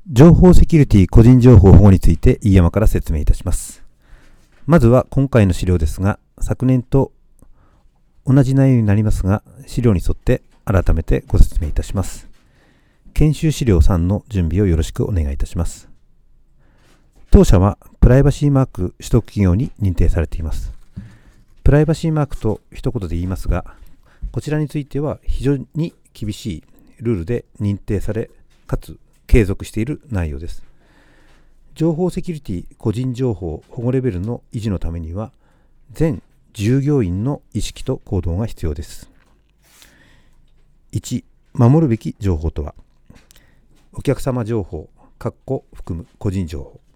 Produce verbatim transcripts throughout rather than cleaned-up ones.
情報セキュリティ個人情報保護について飯山から説明いたします。まずは今回の資料ですが、昨年と同じ内容になりますが、資料に沿って改めてご説明いたします。研修資料さんの準備をよろしくお願いいたします。当社はプライバシーマーク取得企業に認定されています。プライバシーマークと一言で言いますが、こちらについては非常に厳しいルールで認定され、かつ継続している内容です。情報セキュリティ個人情報保護レベルの維持のためには、全従業員の意識と行動が必要です。いち、守るべき情報とは、お客様情報、括弧含む個人情報。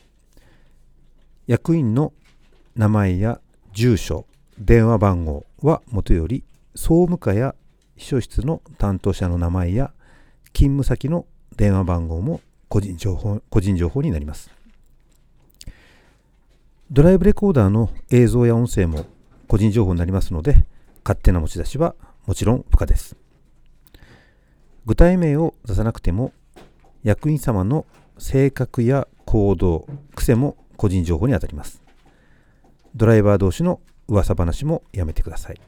役員の名前や住所、電話番号はもとより、総務課や秘書室の担当者の名前や勤務先の電話番号も個人情報、個人情報になります。ドライブレコーダーの映像や音声も個人情報になりますので、勝手な持ち出しはもちろん不可です。具体名を出さなくても、役員様の性格や行動、癖も個人情報にあたります。ドライバー同士の噂話もやめてください。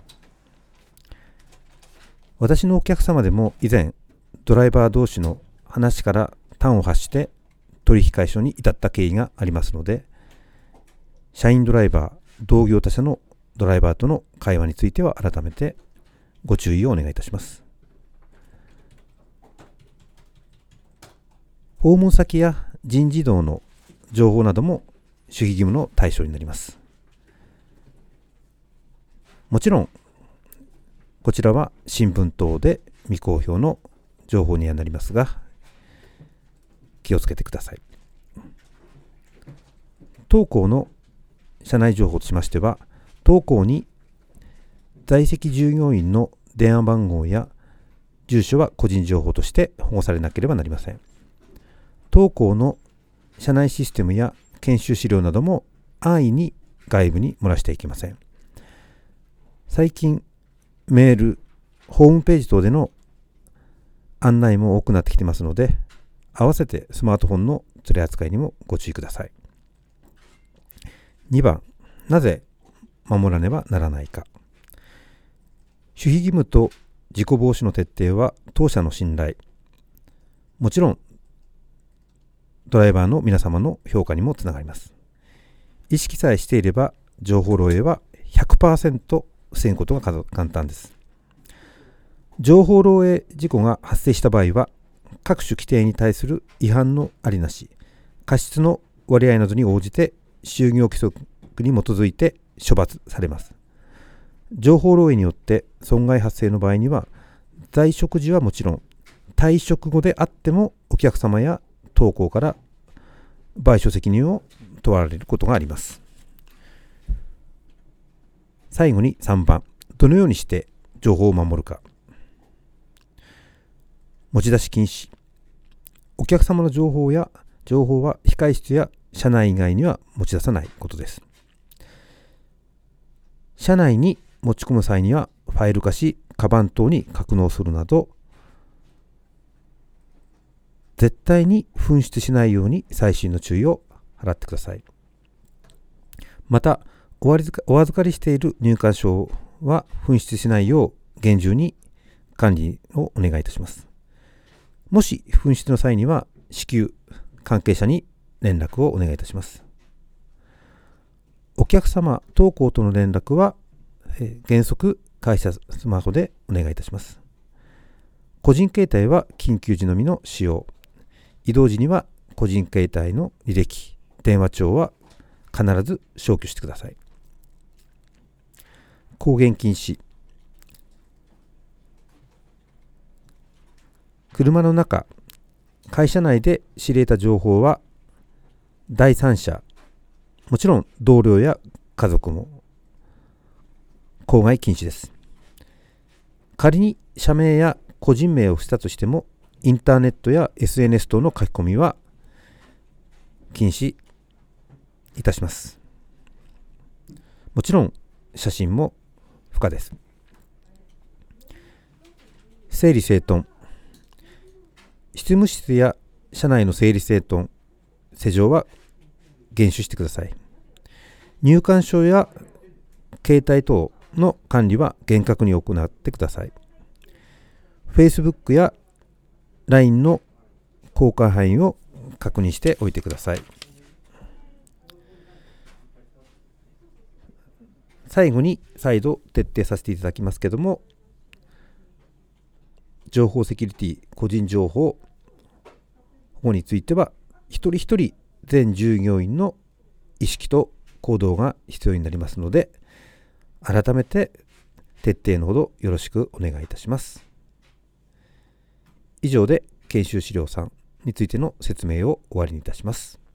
私のお客様でも以前、ドライバー同士の話から端を発して取引解消に至った経緯がありますので、社員ドライバー、同業他社のドライバーとの会話については改めてご注意をお願いいたします。訪問先や人事異動の情報なども守秘義務の対象になります。もちろん、こちらは新聞等で未公表の情報にはなりますが、気をつけてください。当行の社内情報としましては、当行に在籍従業員の電話番号や住所は個人情報として保護されなければなりません。当行の社内システムや研修資料なども安易に外部に漏らしてはいけません。最近、メール、ホームページ等での案内も多くなってきてますので、合わせてスマートフォンの連れ扱いにもご注意ください。にばん、なぜ守らねばならないか。守秘義務と事故防止の徹底は当社の信頼、もちろんドライバーの皆様の評価にもつながります。意識さえしていれば情報漏洩は ひゃくパーセント 防ぐことが簡単です。情報漏洩事故が発生した場合は、各種規定に対する違反のありなし、過失の割合などに応じて就業規則に基づいて処罰されます。情報漏洩によって損害発生の場合には、在職時はもちろん、退職後であってもお客様や当行から賠償責任を問われることがあります。最後にさんばん、どのようにして情報を守るか。持ち出し禁止。お客様の情報や情報は控室や社内以外には持ち出さないことです。社内に持ち込む際にはファイル化し、カバン等に格納するなど、絶対に紛失しないように細心の注意を払ってください。また、お預かりしている入館証は紛失しないよう厳重に管理をお願いいたします。もし紛失の際には至急関係者に連絡をお願いいたします。お客様、当行との連絡は、えー、原則会社スマホでお願いいたします。個人携帯は緊急時のみの使用。移動時には個人携帯の履歴、電話帳は必ず消去してください。公言禁止。車の中、会社内で知り得た情報は第三者、もちろん同僚や家族も口外禁止です。仮に社名や個人名を伏せたとしても、インターネットや エスエヌエス 等の書き込みは禁止いたします。もちろん写真も不可です。整理整頓。執務室や社内の整理整頓、施錠は厳守してください。入館証や携帯等の管理は厳格に行ってください。Facebook や ライン の公開範囲を確認しておいてください。最後に再度徹底させていただきますけども、情報セキュリティ、個人情報保護については一人一人全従業員の意識と行動が必要になりますので、改めて徹底のほどよろしくお願いいたします。以上で研修資料さんについての説明を終わりにいたします。